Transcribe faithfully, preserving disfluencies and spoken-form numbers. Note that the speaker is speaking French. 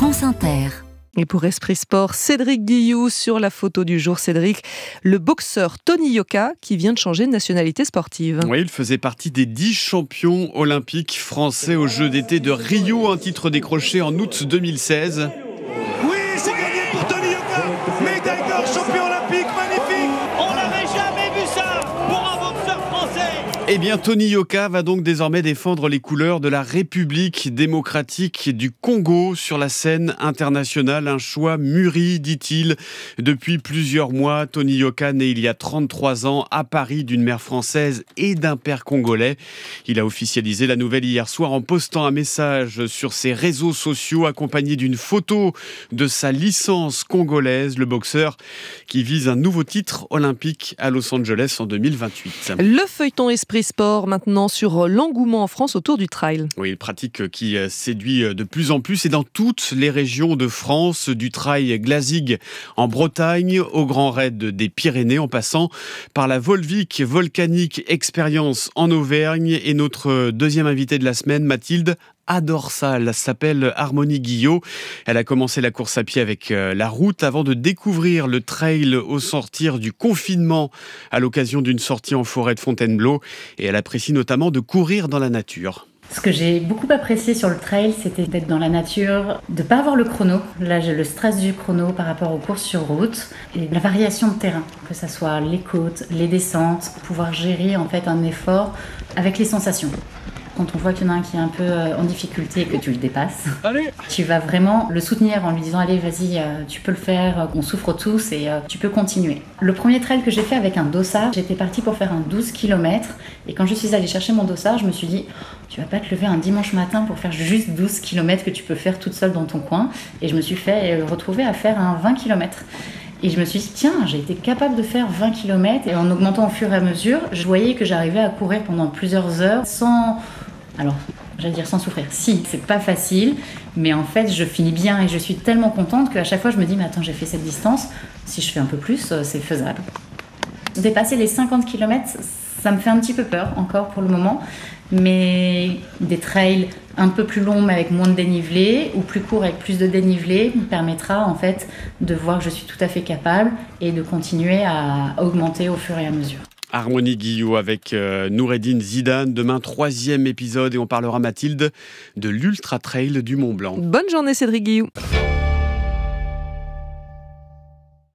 France Inter. Et pour Esprit Sport, Cédric Guillou sur la photo du jour. Cédric, le boxeur Tony Yoka qui vient de changer de nationalité sportive. Oui, il faisait partie des dix champions olympiques français aux Jeux d'été de Rio, un titre décroché en août deux mille seize. Oui, c'est gagné pour Tony Yoka, médaille d'or, champion olympique, magnifique. On n'avait jamais vu ça pour un boxeur français. Eh bien, Tony Yoka va donc désormais défendre les couleurs de la République démocratique du Congo sur la scène internationale. Un choix mûri, dit-il. Depuis plusieurs mois, Tony Yoka, né il y a trente-trois ans à Paris d'une mère française et d'un père congolais. Il a officialisé la nouvelle hier soir en postant un message sur ses réseaux sociaux accompagné d'une photo de sa licence congolaise. Le boxeur qui vise un nouveau titre olympique à Los Angeles en deux mille vingt-huit. Le feuilleton Esprit Sport maintenant sur l'engouement en France autour du trail. Oui, une pratique qui séduit de plus en plus et dans toutes les régions de France, du trail Glazig en Bretagne au Grand Raid des Pyrénées en passant par la Volvic Volcanic Experience en Auvergne. Et notre deuxième invitée de la semaine, Mathilde, adore ça, elle s'appelle Harmonie Guillot. Elle a commencé la course à pied avec la route avant de découvrir le trail au sortir du confinement à l'occasion d'une sortie en forêt de Fontainebleau. Et elle apprécie notamment de courir dans la nature. Ce que j'ai beaucoup apprécié sur le trail, c'était d'être dans la nature, de ne pas avoir le chrono. Là, j'ai le stress du chrono par rapport aux courses sur route et la variation de terrain, que ce soit les côtes, les descentes, pouvoir gérer en fait un effort avec les sensations. Quand on voit qu'il y en a un qui est un peu en difficulté et que tu le dépasses, allez. Tu vas vraiment le soutenir en lui disant « Allez, vas-y, tu peux le faire, on souffre tous et tu peux continuer ». Le premier trail que j'ai fait avec un dossard, j'étais partie pour faire un douze kilomètres et quand je suis allée chercher mon dossard, je me suis dit « Tu vas pas te lever un dimanche matin pour faire juste douze kilomètres que tu peux faire toute seule dans ton coin ». Et je me suis fait retrouver à faire un vingt kilomètres. Et je me suis dit, tiens, j'ai été capable de faire vingt kilomètres et en augmentant au fur et à mesure, je voyais que j'arrivais à courir pendant plusieurs heures sans, alors, j'allais dire sans souffrir. Si, c'est pas facile, mais en fait, je finis bien et je suis tellement contente qu'à chaque fois, je me dis, mais attends, j'ai fait cette distance, si je fais un peu plus, c'est faisable. Dépasser les cinquante kilomètres, ça me fait un petit peu peur encore pour le moment, mais des trails un peu plus longs mais avec moins de dénivelé ou plus courts avec plus de dénivelé me permettra en fait de voir que je suis tout à fait capable et de continuer à augmenter au fur et à mesure. Harmonie Guillot avec euh, Noureddine Zidane. Demain, troisième épisode et on parlera, Mathilde, de l'Ultra Trail du Mont Blanc. Bonne journée Cédric Guillou.